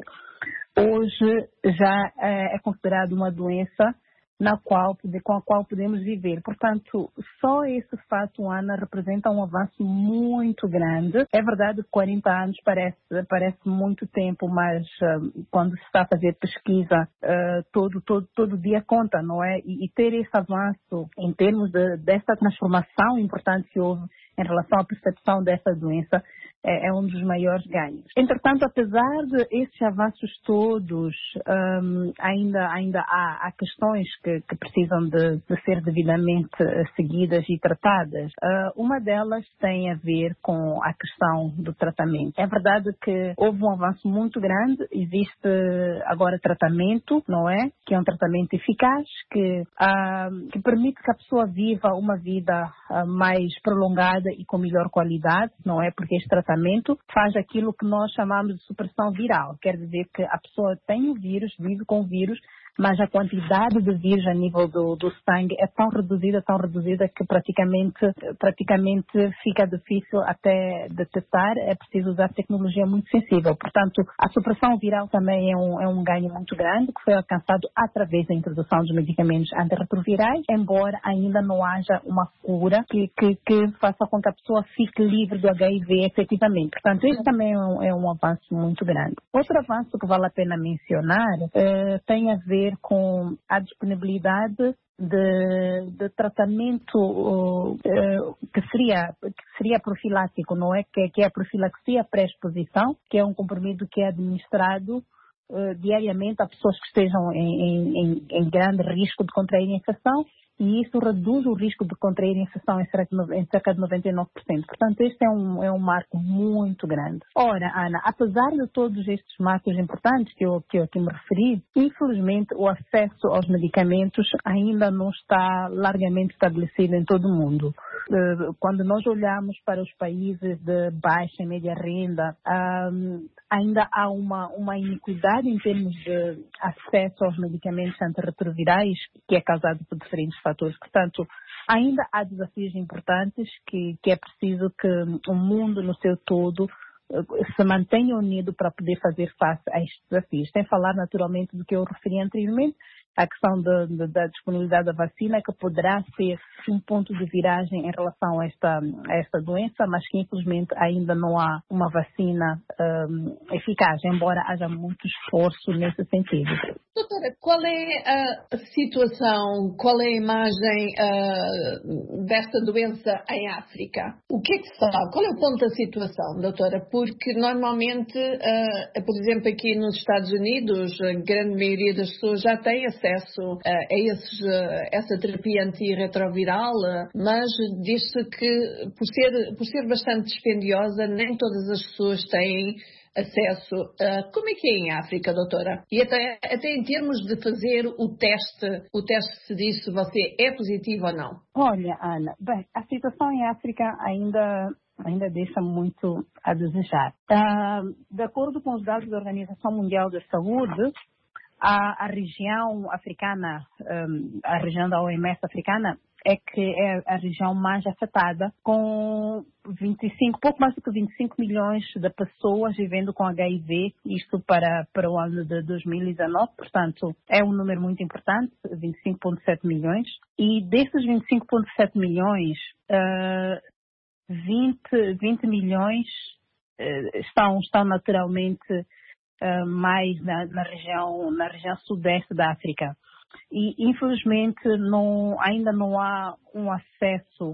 hoje já é considerado uma doença com a qual podemos viver. Portanto, só esse fato, Ana, representa um avanço muito grande. É verdade que 40 anos parece muito tempo, mas quando se está a fazer pesquisa, todo dia conta, não é? E ter esse avanço em termos dessa transformação importante que houve em relação à percepção dessa doença é um dos maiores ganhos. Entretanto, apesar de esses avanços todos, ainda há questões que precisam de ser devidamente seguidas e tratadas. Uma delas tem a ver com a questão do tratamento. É verdade que houve um avanço muito grande, existe agora tratamento, não é? Que é um tratamento eficaz, que permite que a pessoa viva uma vida mais prolongada e com melhor qualidade, não é? Porque este tratamento faz aquilo que nós chamamos de supressão viral. Quer dizer que a pessoa tem o vírus, vive com o vírus, mas a quantidade de vírus a nível do sangue é tão reduzida que praticamente fica difícil até detectar. É preciso usar tecnologia muito sensível. Portanto, a supressão viral também é um ganho muito grande que foi alcançado através da introdução dos medicamentos antirretrovirais, embora ainda não haja uma cura que faça com que a pessoa fique livre do HIV efetivamente. Portanto, isso também é um avanço muito grande. Outro avanço que vale a pena mencionar tem a ver com a disponibilidade de tratamento que seria profilático, não é? Que é a profilaxia pré-exposição, que é um comprimido que é administrado diariamente a pessoas que estejam em grande risco de contrair a infecção, e isso reduz o risco de contrair a infecção em cerca de 99%. Portanto, este é um marco muito grande. Ora, Ana, apesar de todos estes marcos importantes que eu aqui me referi, infelizmente o acesso aos medicamentos ainda não está largamente estabelecido em todo o mundo. Quando nós olhamos para os países de baixa e média renda, ainda há uma iniquidade em termos de acesso aos medicamentos antirretrovirais, que é causado por diferentes fatores. Portanto, ainda há desafios importantes que é preciso que o mundo no seu todo se mantenha unido para poder fazer face a estes desafios. Sem falar naturalmente do que eu referi anteriormente, a questão da disponibilidade da vacina, que poderá ser um ponto de viragem em relação a esta doença, mas que infelizmente ainda não há uma vacina eficaz, embora haja muito esforço nesse sentido. Doutora, qual é a situação, qual é a imagem desta doença em África? O que é que se sabe? Qual é o ponto da situação, doutora? Porque normalmente, por exemplo, aqui nos Estados Unidos, a grande maioria das pessoas já tem acesso a essa terapia antirretroviral, mas diz-se que por ser bastante dispendiosa, nem todas as pessoas têm acesso. Como é que é em África, doutora? E até em termos de fazer o teste se diz se você é positivo ou não. Olha, Ana, bem, a situação em África ainda deixa muito a desejar. De acordo com os dados da Organização Mundial da Saúde, a região africana, a região da OMS africana, é que é a região mais afetada, com pouco mais do que 25 milhões de pessoas vivendo com HIV, isto para o ano de 2019, portanto, é um número muito importante, 25,7 milhões. E desses 25,7 milhões, 20 milhões estão naturalmente mais na região sudeste da África. E, infelizmente, ainda não há um acesso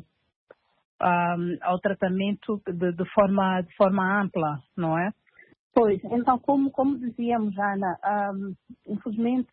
ao tratamento de forma ampla, não é? Pois, então, como dizíamos, Ana, infelizmente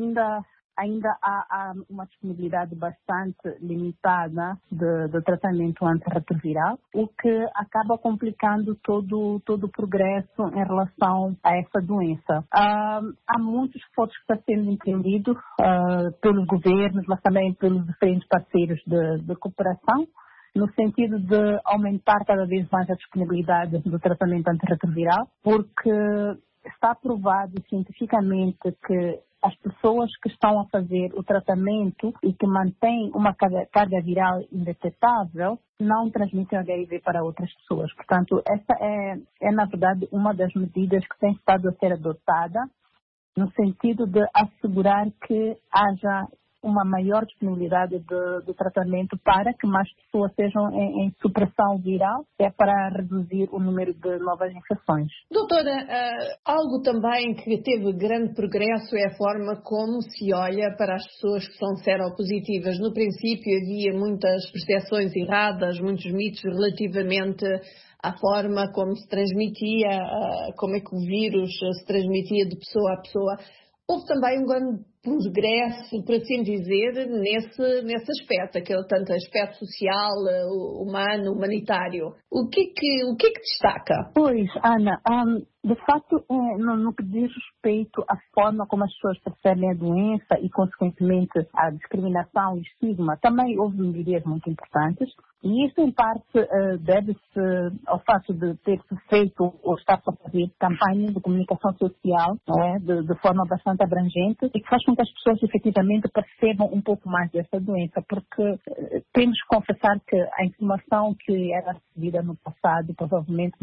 ainda há uma disponibilidade bastante limitada de tratamento antirretroviral, o que acaba complicando todo o progresso em relação a essa doença. Há muitos esforços que estão sendo empreendidos pelos governos, mas também pelos diferentes parceiros de cooperação, no sentido de aumentar cada vez mais a disponibilidade do tratamento antirretroviral, porque está provado cientificamente que as pessoas que estão a fazer o tratamento e que mantêm uma carga viral indetectável não transmitem HIV para outras pessoas. Portanto, essa é na verdade, uma das medidas que tem estado a ser adotada no sentido de assegurar que haja uma maior disponibilidade do tratamento para que mais pessoas sejam em supressão viral, para reduzir o número de novas infecções. Doutora, algo também que teve grande progresso é a forma como se olha para as pessoas que são seropositivas. No princípio havia muitas percepções erradas, muitos mitos relativamente à forma como se transmitia, como é que o vírus se transmitia de pessoa a pessoa. Houve também um grande progresso, por assim dizer, nesse aspecto, tanto aspecto social, humano, humanitário. O que é que destaca? Pois, Ana, de facto, no que diz respeito à forma como as pessoas percebem a doença e, consequentemente, a discriminação e estigma, também houve melhorias muito importantes. E isso, em parte, deve-se ao fato de ter-se feito ou estar a fazer campanhas de comunicação social, não é? de forma bastante abrangente, e que faz com que as pessoas efetivamente percebam um pouco mais dessa doença, porque temos que confessar que a informação que era recebida no passado provavelmente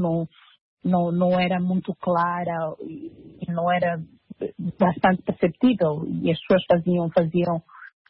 não era muito clara e não era bastante perceptível, e as pessoas faziam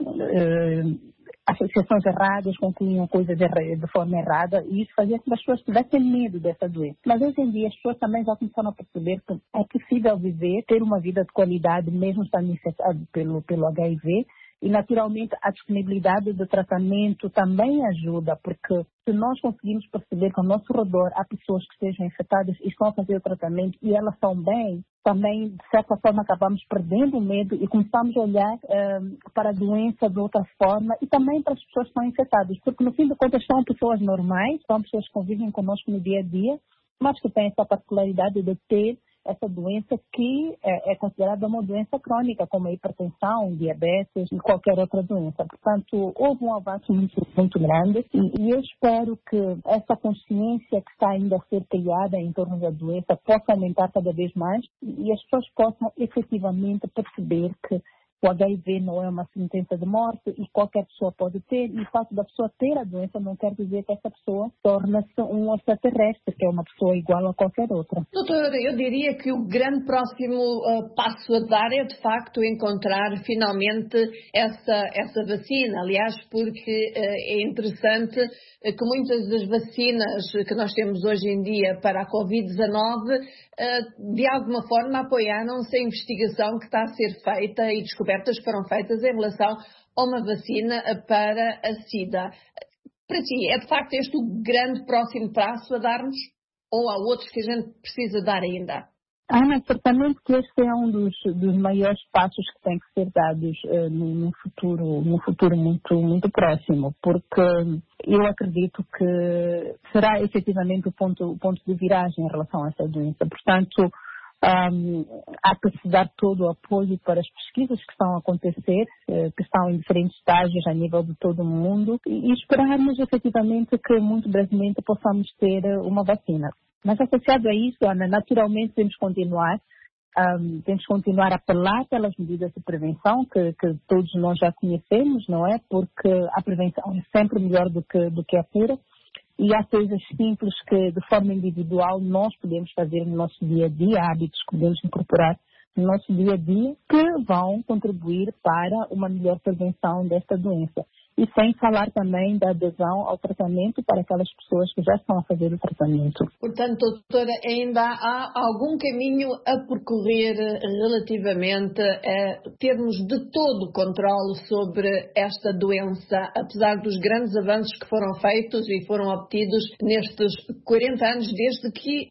associações erradas, concluíam coisas de forma errada, e isso fazia com que as pessoas tivessem medo dessa doença. Mas hoje em dia as pessoas também já começaram a perceber que é possível ter uma vida de qualidade mesmo estando infectado pelo HIV, E, naturalmente, a disponibilidade de tratamento também ajuda, porque se nós conseguimos perceber que ao nosso redor há pessoas que estejam infectadas e estão a fazer o tratamento e elas estão bem, também, de certa forma, acabamos perdendo o medo e começamos a olhar para a doença de outra forma e também para as pessoas que estão infectadas, porque, no fim de contas, são pessoas normais, são pessoas que convivem conosco no dia a dia, mas que têm essa particularidade de ter essa doença que é considerada uma doença crônica, como a hipertensão, diabetes e qualquer outra doença. Portanto, houve um avanço muito grande e eu espero que essa consciência que está ainda a ser criada em torno da doença possa aumentar cada vez mais e as pessoas possam efetivamente perceber que o HIV não é uma sentença de morte e qualquer pessoa pode ter, e o fato da pessoa ter a doença não quer dizer que essa pessoa torna-se um extraterrestre, que é uma pessoa igual a qualquer outra. Doutora, eu diria que o grande próximo passo a dar é, de facto, encontrar finalmente essa vacina. Aliás, porque é interessante que muitas das vacinas que nós temos hoje em dia para a Covid-19, de alguma forma apoiaram-se a investigação que está a ser feita e descobertas que foram feitas em relação a uma vacina para a SIDA. Para ti, é de facto este o grande próximo passo a darmos? Ou há outros que a gente precisa dar ainda? Ana, certamente que este é um dos maiores passos que têm que ser dados num futuro muito próximo, porque eu acredito que será efetivamente o ponto de viragem em relação a essa doença. Portanto, há que se dar todo o apoio para as pesquisas que estão a acontecer, que estão em diferentes estágios a nível de todo o mundo, e esperarmos efetivamente que muito brevemente possamos ter uma vacina. Mas associado a isso, Ana, naturalmente temos que continuar a apelar pelas medidas de prevenção que todos nós já conhecemos, não é? Porque a prevenção é sempre melhor do que a cura. E há coisas simples que, de forma individual, nós podemos fazer no nosso dia a dia, hábitos que podemos incorporar no nosso dia a dia, que vão contribuir para uma melhor prevenção desta doença. E sem falar também da adesão ao tratamento para aquelas pessoas que já estão a fazer o tratamento. Portanto, doutora, ainda há algum caminho a percorrer relativamente a termos de todo o controle sobre esta doença, apesar dos grandes avanços que foram feitos e foram obtidos nestes 40 anos, desde que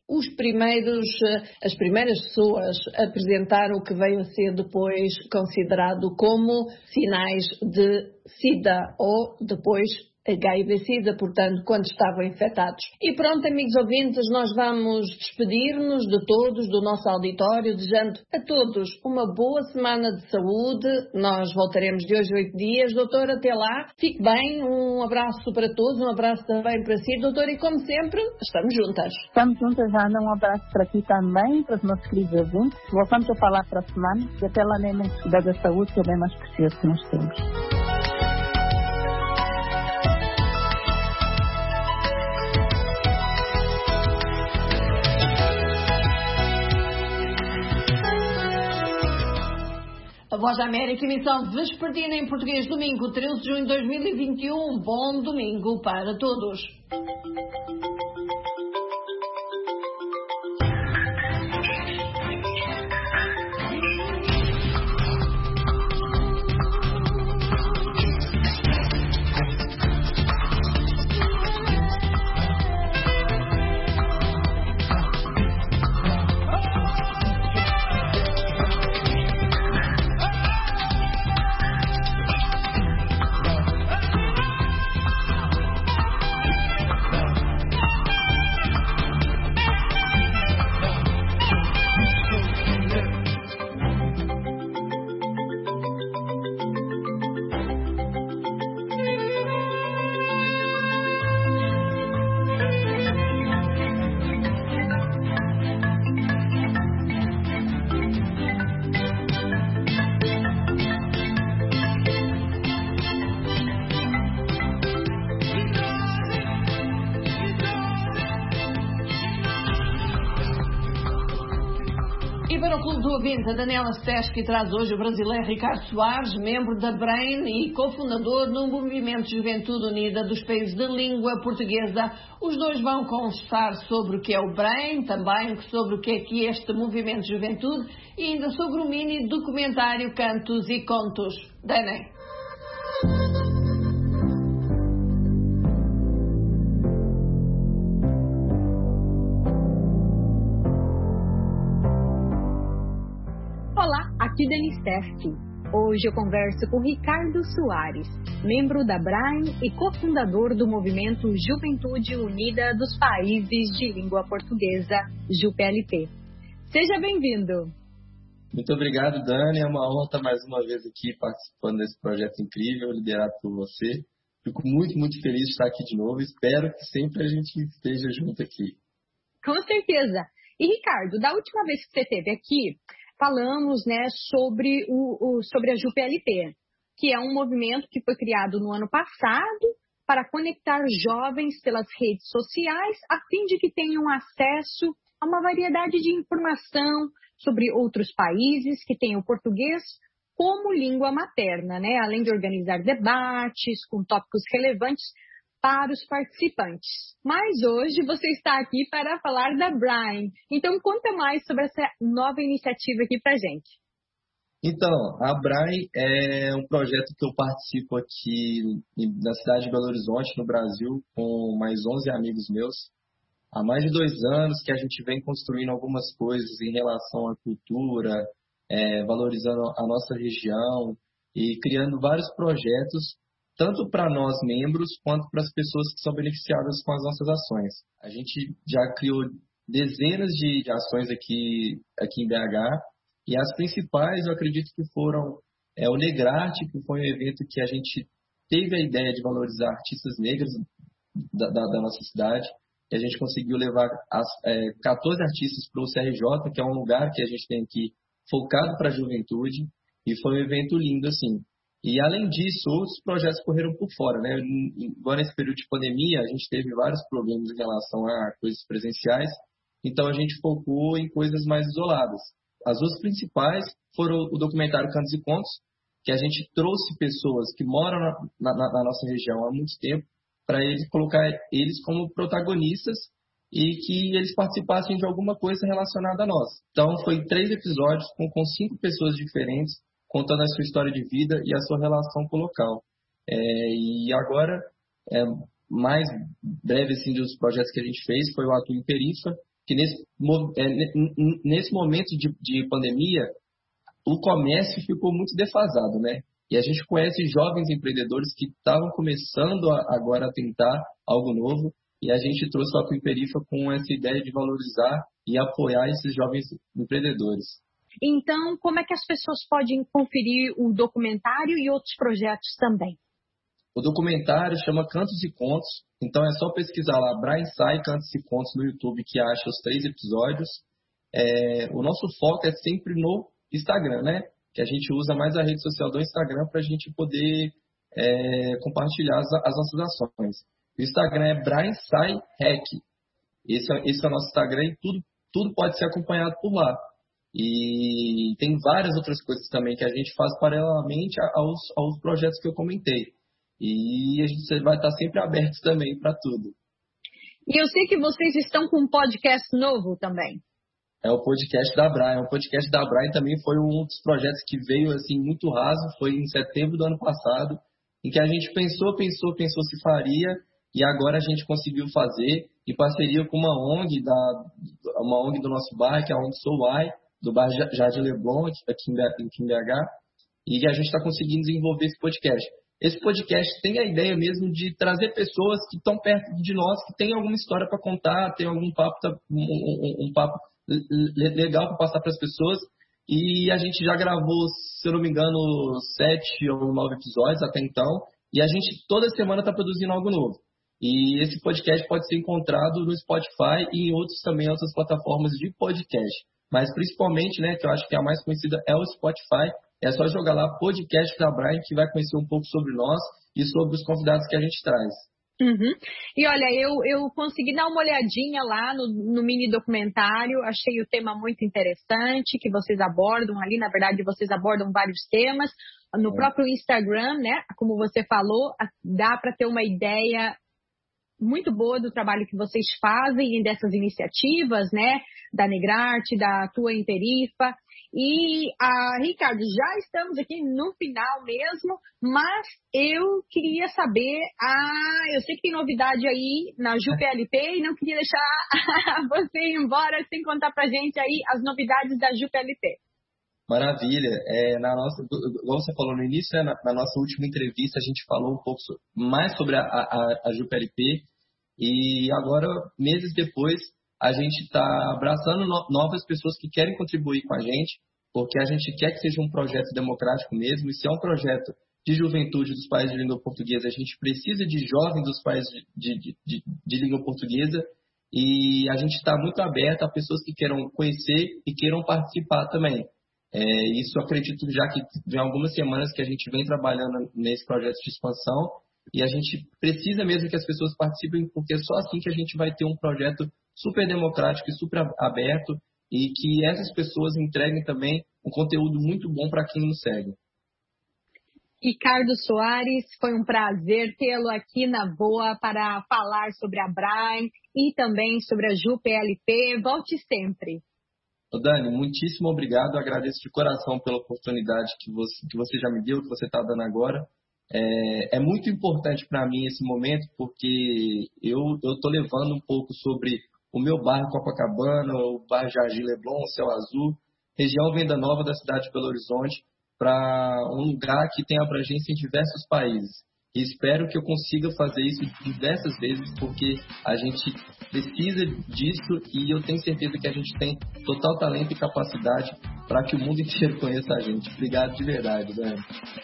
as primeiras pessoas apresentaram o que veio a ser depois considerado como sinais de SIDA ou depois HIV-SIDA, portanto, quando estavam infectados. E pronto, amigos ouvintes, nós vamos despedir-nos de todos, do nosso auditório, desejando a todos uma boa semana de saúde. Nós voltaremos de hoje a 8 dias. Doutor, até lá, fique bem, um abraço para todos, um abraço também para si, doutor, e como sempre, estamos juntas. Estamos juntas, Ana, um abraço para ti também, para os nossos queridos ouvintes. Voltamos a falar para a semana, e até lá, nem menos cuidar da saúde, que é o bem mais precioso que nós temos. A Voz da América, emissão vespertina em português, domingo 13 de junho de 2021. Bom domingo para todos. E para o Clube do Ouvinte, a Daniela Steschi traz hoje o brasileiro Ricardo Soares, membro da BRAIN e cofundador do Movimento de Juventude Unida dos Países de Língua Portuguesa. Os dois vão conversar sobre o que é o BRAIN, também sobre o que é este Movimento de Juventude e ainda sobre o mini documentário Cantos e Contos. Dani. Olá, aqui Dani Steffi. Hoje eu converso com Ricardo Soares, membro da BRAIN e cofundador do movimento Juventude Unida dos Países de Língua Portuguesa, JUPLP. Seja bem-vindo. Muito obrigado, Dani. É uma honra estar mais uma vez aqui participando desse projeto incrível, liderado por você. Fico muito, muito feliz de estar aqui de novo. Espero que sempre a gente esteja junto aqui. Com certeza. E, Ricardo, da última vez que você esteve aqui, falamos, né, sobre a JUPLP, que é um movimento que foi criado no ano passado para conectar jovens pelas redes sociais, a fim de que tenham acesso a uma variedade de informação sobre outros países que tenham o português como língua materna, né? Além de organizar debates com tópicos relevantes para os participantes. Mas hoje você está aqui para falar da BRAIN. Então, conta mais sobre essa nova iniciativa aqui para a gente. Então, a BRAIN é um projeto que eu participo aqui na cidade de Belo Horizonte, no Brasil, com mais 11 amigos meus. Há mais de 2 anos que a gente vem construindo algumas coisas em relação à cultura, valorizando a nossa região e criando vários projetos, tanto para nós membros, quanto para as pessoas que são beneficiadas com as nossas ações. A gente já criou dezenas de ações aqui em BH, e as principais, eu acredito que foram o Negrarte, que foi um evento que a gente teve a ideia de valorizar artistas negras da nossa cidade, e a gente conseguiu levar 14 artistas para o CRJ, que é um lugar que a gente tem aqui focado para a juventude, e foi um evento lindo, assim. E, além disso, outros projetos correram por fora, né? Agora, nesse período de pandemia, a gente teve vários problemas em relação a coisas presenciais, então a gente focou em coisas mais isoladas. As duas principais foram o documentário Cantos e Contos, que a gente trouxe pessoas que moram na nossa região há muito tempo, para colocar eles como protagonistas e que eles participassem de alguma coisa relacionada a nós. Então, foi 3 episódios com 5 pessoas diferentes, contando a sua história de vida e a sua relação com o local. E agora, mais breve assim, dos projetos que a gente fez, foi o Ato em Perifa, que nesse momento de pandemia, o comércio ficou muito defasado, né? E a gente conhece jovens empreendedores que estavam começando agora a tentar algo novo, e a gente trouxe o Ato em Perifa com essa ideia de valorizar e apoiar esses jovens empreendedores. Então, como é que as pessoas podem conferir o documentário e outros projetos também? O documentário chama Cantos e Contos, então é só pesquisar lá, BRAIN Sai Cantos e Contos no YouTube, que acha os 3 episódios. O nosso foco é sempre no Instagram, né? Que a gente usa mais a rede social do Instagram para a gente poder compartilhar as nossas ações. O Instagram é BRAIN Sai Rec. Esse é o nosso Instagram e tudo pode ser acompanhado por lá. E tem várias outras coisas também que a gente faz paralelamente aos projetos que eu comentei. E a gente vai estar sempre aberto também para tudo. E eu sei que vocês estão com um podcast novo também. É o podcast da BRAIN. O podcast da BRAIN também foi um dos projetos que veio assim muito raso. Foi em setembro do ano passado, em que a gente pensou se faria, e agora a gente conseguiu fazer em parceria com uma ONG do nosso bairro, que é a ONG Souai, do bairro Jardim Leblon, aqui em BH, e a gente está conseguindo desenvolver esse podcast. Esse podcast tem a ideia mesmo de trazer pessoas que estão perto de nós, que têm alguma história para contar, tem algum papo, um papo legal para passar para as pessoas, e a gente já gravou, se eu não me engano, 7 ou 9 episódios até então, e a gente toda semana está produzindo algo novo. E esse podcast pode ser encontrado no Spotify e em outras plataformas de podcast. Mas principalmente, né, que eu acho que a mais conhecida é o Spotify. É só jogar lá podcast da BRAIN, que vai conhecer um pouco sobre nós e sobre os convidados que a gente traz. Uhum. E olha, eu consegui dar uma olhadinha lá no mini documentário, achei o tema muito interessante, que vocês abordam ali, na verdade vocês abordam vários temas. No próprio Instagram, né, como você falou, dá para ter uma ideia muito boa do trabalho que vocês fazem e dessas iniciativas, né, da Negrarte, da Atua em Perifa. E, Ricardo, já estamos aqui no final mesmo, mas eu queria saber, eu sei que tem novidade aí na JUPLP e não queria deixar você ir embora sem contar pra gente aí as novidades da JUPLP. Maravilha. Igual você falou no início, né, na nossa última entrevista, a gente falou um pouco mais sobre a JUPLP e agora, meses depois, a gente está abraçando novas pessoas que querem contribuir com a gente, porque a gente quer que seja um projeto democrático mesmo, e se é um projeto de juventude dos países de língua portuguesa, a gente precisa de jovens dos países de língua portuguesa, e a gente está muito aberto a pessoas que queiram conhecer e queiram participar também. Isso acredito já que já há algumas semanas que a gente vem trabalhando nesse projeto de expansão, e a gente precisa mesmo que as pessoas participem, porque é só assim que a gente vai ter um projeto super democrático e super aberto, e que essas pessoas entreguem também um conteúdo muito bom para quem nos segue. Ricardo Soares, foi um prazer tê-lo aqui na Voa para falar sobre a BRAE e também sobre a JUPLP. Volte sempre. Dani, muitíssimo obrigado. Eu agradeço de coração pela oportunidade que você já me deu, que você está dando agora. É muito importante para mim esse momento, porque eu estou levando um pouco sobre o meu bairro Copacabana, o bairro Jardim Leblon, Céu Azul, região Venda Nova da cidade de Belo Horizonte, para um lugar que tem abrangência em diversos países. E espero que eu consiga fazer isso diversas vezes, porque a gente precisa disso e eu tenho certeza que a gente tem total talento e capacidade para que o mundo inteiro conheça a gente. Obrigado de verdade, Dani.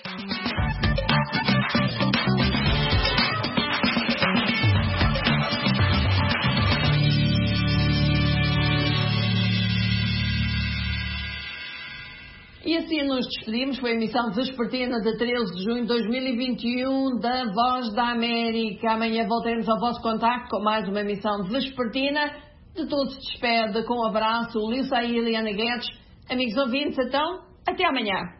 E assim nos despedimos com a emissão vespertina de 13 de junho de 2021 da Voz da América. Amanhã voltaremos ao vosso contacto com mais uma emissão vespertina. De todos se despede com um abraço, Lisa e Eliana Guedes. Amigos ouvintes, então, até amanhã.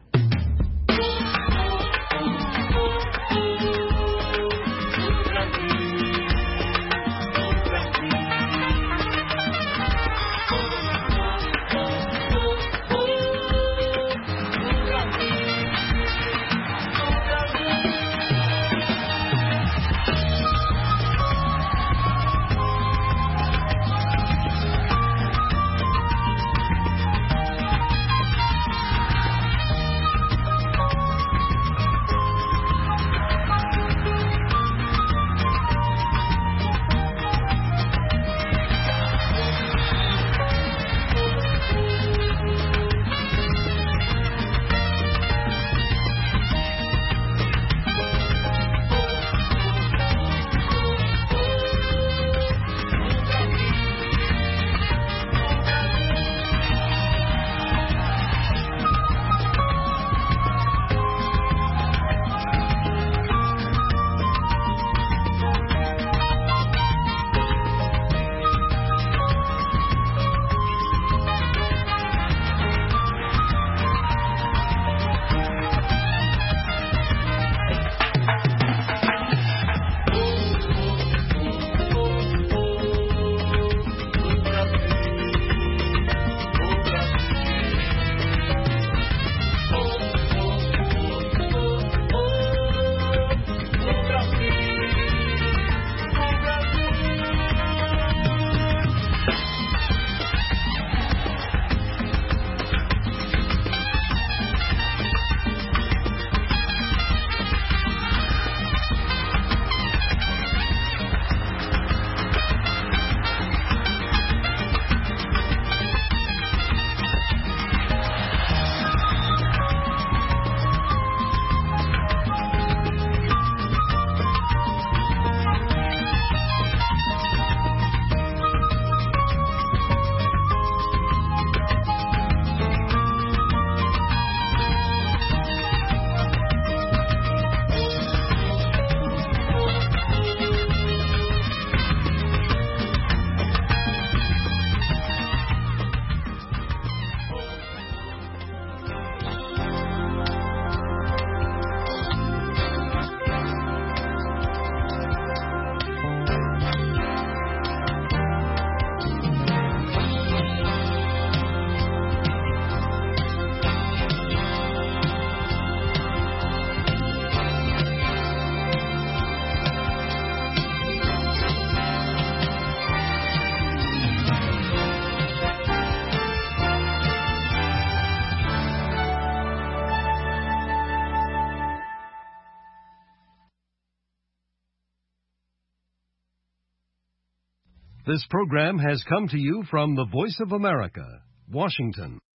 This program has come to you from the Voice of America, Washington.